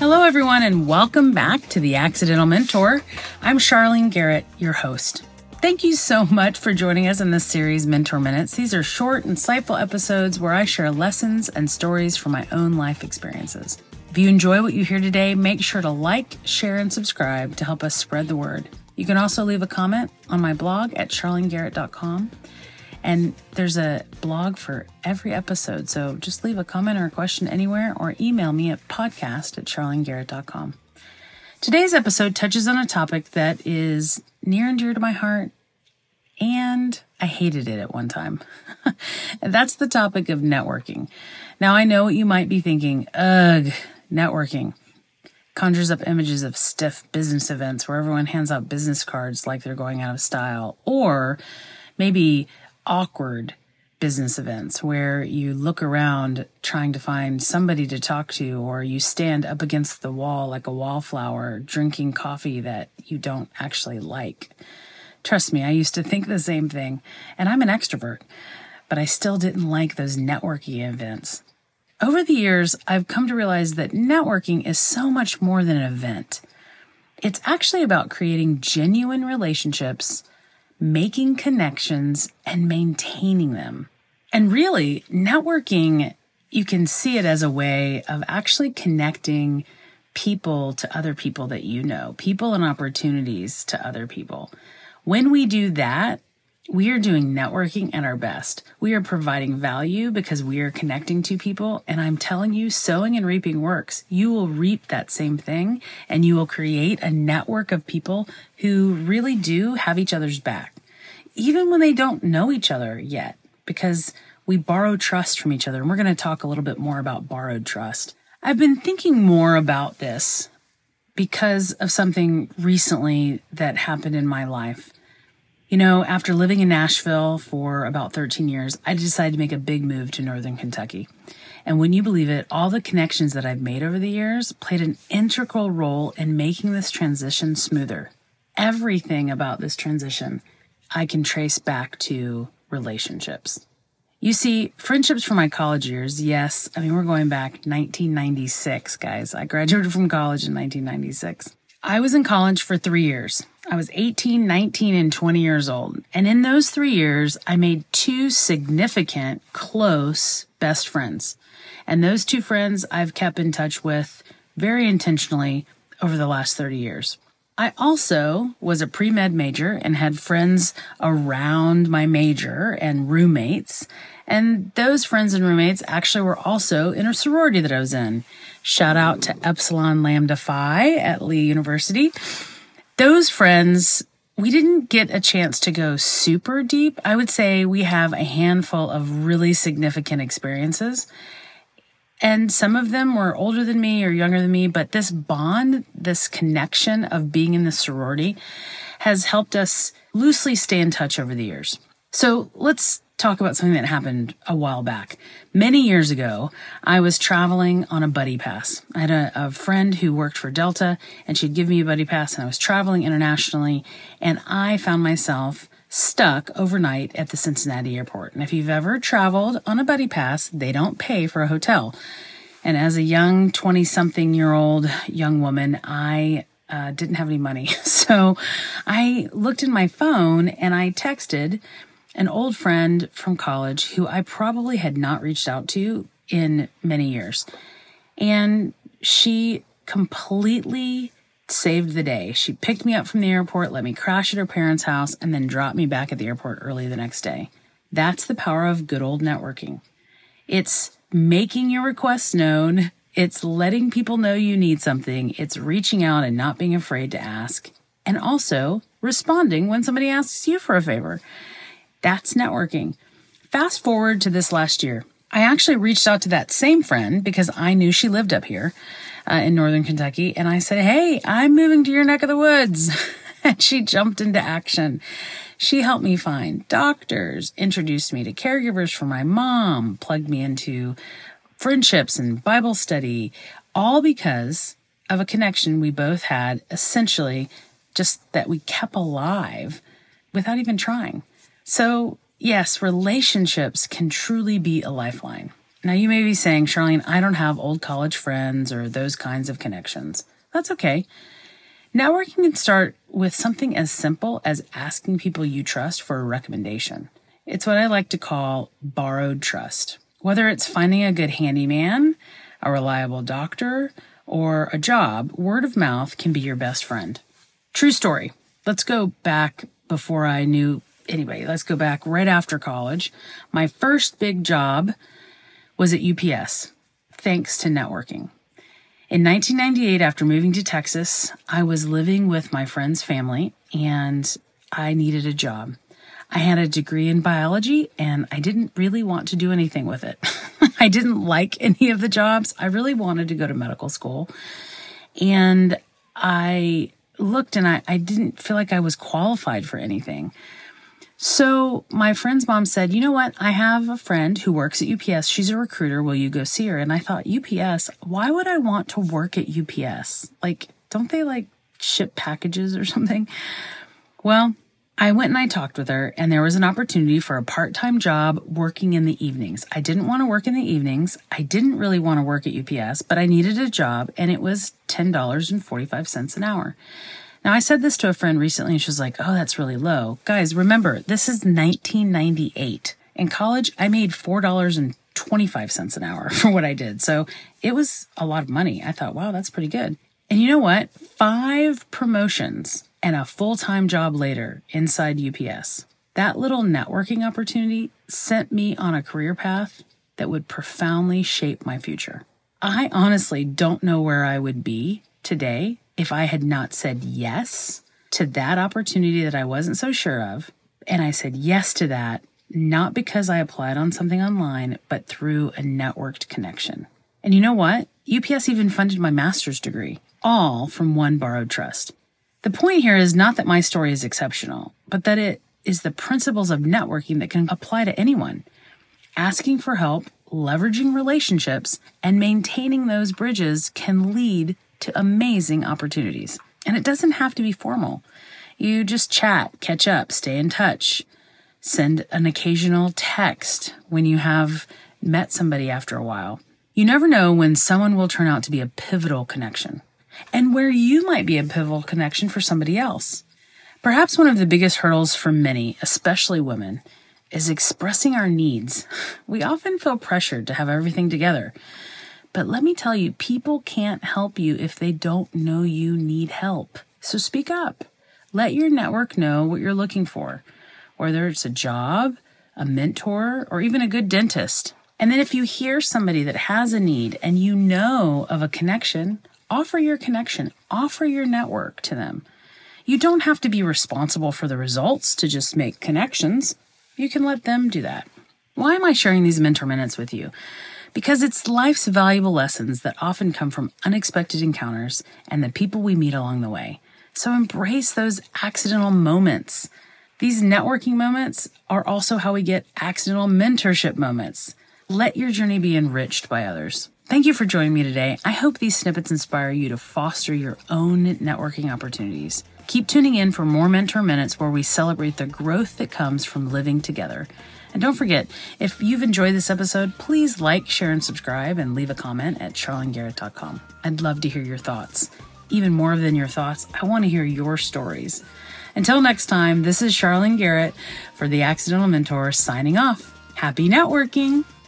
Hello, everyone, and welcome back to The Accidental Mentor. I'm Charlene Garrett, your host. Thank you so much for joining us in this series, Mentor Minutes. These are short, insightful episodes where I share lessons and stories from my own life experiences. If you enjoy what you hear today, make sure to like, share, and subscribe to help us spread the word. You can also leave a comment on my blog at charlenegarrett.com. And there's a blog for every episode, so just leave a comment or a question anywhere or email me at podcast@charlenegarrett.com. Today's episode touches on a topic that is near and dear to my heart, and I hated it at one time. And that's the topic of networking. Now, I know what you might be thinking, ugh, networking. Conjures up images of stiff business events where everyone hands out business cards like they're going out of style, or maybe awkward business events where you look around trying to find somebody to talk to, or you stand up against the wall like a wallflower drinking coffee that you don't actually like. Trust me, I used to think the same thing, and I'm an extrovert, but I still didn't like those networking events. Over the years, I've come to realize that networking is so much more than an event. It's actually about creating genuine relationships, making connections, and maintaining them. And really, networking, you can see it as a way of actually connecting people to other people that you know, people and opportunities to other people. When we do that, we are doing networking at our best. We are providing value because we are connecting to people. And I'm telling you, sowing and reaping works. You will reap that same thing, and you will create a network of people who really do have each other's back, even when they don't know each other yet, because we borrow trust from each other. And we're going to talk a little bit more about borrowed trust. I've been thinking more about this because of something recently that happened in my life. You know, after living in Nashville for about 13 years, I decided to make a big move to Northern Kentucky. And when you believe it, all the connections that I've made over the years played an integral role in making this transition smoother. Everything about this transition I can trace back to relationships. You see, friendships from my college years, yes, we're going back 1996, guys. I graduated from college in 1996. I was in college for 3 years. I was 18, 19, and 20 years old. And in those 3 years, I made two significant, close best friends. And those two friends I've kept in touch with very intentionally over the last 30 years. I also was a pre-med major and had friends around my major and roommates. And those friends and roommates actually were also in a sorority that I was in. Shout out to Epsilon Lambda Phi at Lee University. Those friends, we didn't get a chance to go super deep. I would say we have a handful of really significant experiences. And some of them were older than me or younger than me, but this bond, this connection of being in the sorority has helped us loosely stay in touch over the years. So let's talk about something that happened a while back. Many years ago, I was traveling on a buddy pass. I had a friend who worked for Delta, and she'd give me a buddy pass, and I was traveling internationally, and I found myself stuck overnight at the Cincinnati airport. And if you've ever traveled on a buddy pass, they don't pay for a hotel. And as a young 20-something-year-old young woman, I didn't have any money. So I looked in my phone and I texted an old friend from college who I probably had not reached out to in many years. And she completely saved the day. She picked me up from the airport, let me crash at her parents' house, and then dropped me back at the airport early the next day. That's the power of good old networking. It's making your requests known. It's letting people know you need something. It's reaching out and not being afraid to ask. And also responding when somebody asks you for a favor. That's networking. Fast forward to this last year. I actually reached out to that same friend because I knew she lived up here in Northern Kentucky. And I said, hey, I'm moving to your neck of the woods. And she jumped into action. She helped me find doctors, introduced me to caregivers for my mom, plugged me into friendships and Bible study, all because of a connection we both had, essentially just that we kept alive without even trying. So yes, relationships can truly be a lifeline. Now, you may be saying, Charlene, I don't have old college friends or those kinds of connections. That's okay. Networking can start with something as simple as asking people you trust for a recommendation. It's what I like to call borrowed trust. Whether it's finding a good handyman, a reliable doctor, or a job, word of mouth can be your best friend. True story. Let's go back before I knew anybody. Let's go back right after college. My first big job was at UPS, thanks to networking. In 1998, after moving to Texas, I was living with my friend's family and I needed a job. I had a degree in biology and I didn't really want to do anything with it. I didn't like any of the jobs. I really wanted to go to medical school. And I looked and I didn't feel like I was qualified for anything. So my friend's mom said, you know what? I have a friend who works at UPS. She's a recruiter. Will you go see her? And I thought, UPS, why would I want to work at UPS? Like, don't they like ship packages or something? Well, I went and I talked with her and there was an opportunity for a part-time job working in the evenings. I didn't want to work in the evenings. I didn't really want to work at UPS, but I needed a job and it was $10.45 an hour. Now, I said this to a friend recently and she was like, oh, that's really low. Guys, remember, this is 1998. In college, I made $4.25 an hour for what I did. So it was a lot of money. I thought, wow, that's pretty good. And you know what? 5 promotions and a full-time job later inside UPS. That little networking opportunity sent me on a career path that would profoundly shape my future. I honestly don't know where I would be today if I had not said yes to that opportunity that I wasn't so sure of. And I said yes to that, not because I applied on something online, but through a networked connection. And you know what? UPS even funded my master's degree, all from one borrowed trust. The point here is not that my story is exceptional, but that it is the principles of networking that can apply to anyone. Asking for help, leveraging relationships, and maintaining those bridges can lead to amazing opportunities. And it doesn't have to be formal. You just chat, catch up, stay in touch, send an occasional text when you have met somebody after a while. You never know when someone will turn out to be a pivotal connection and where you might be a pivotal connection for somebody else. Perhaps one of the biggest hurdles for many, especially women, is expressing our needs. We often feel pressured to have everything together. But let me tell you, people can't help you if they don't know you need help. So speak up. Let your network know what you're looking for, whether it's a job, a mentor, or even a good dentist. And then if you hear somebody that has a need and you know of a connection, offer your connection, offer your network to them. You don't have to be responsible for the results to just make connections. You can let them do that. Why am I sharing these mentor minutes with you? Because it's life's valuable lessons that often come from unexpected encounters and the people we meet along the way. So embrace those accidental moments. These networking moments are also how we get accidental mentorship moments. Let your journey be enriched by others. Thank you for joining me today. I hope these snippets inspire you to foster your own networking opportunities. Keep tuning in for more Mentor Minutes where we celebrate the growth that comes from living together. And don't forget, if you've enjoyed this episode, please like, share, and subscribe, and leave a comment at charlenegarrett.com. I'd love to hear your thoughts. Even more than your thoughts, I want to hear your stories. Until next time, this is Charlene Garrett for The Accidental Mentor signing off. Happy networking!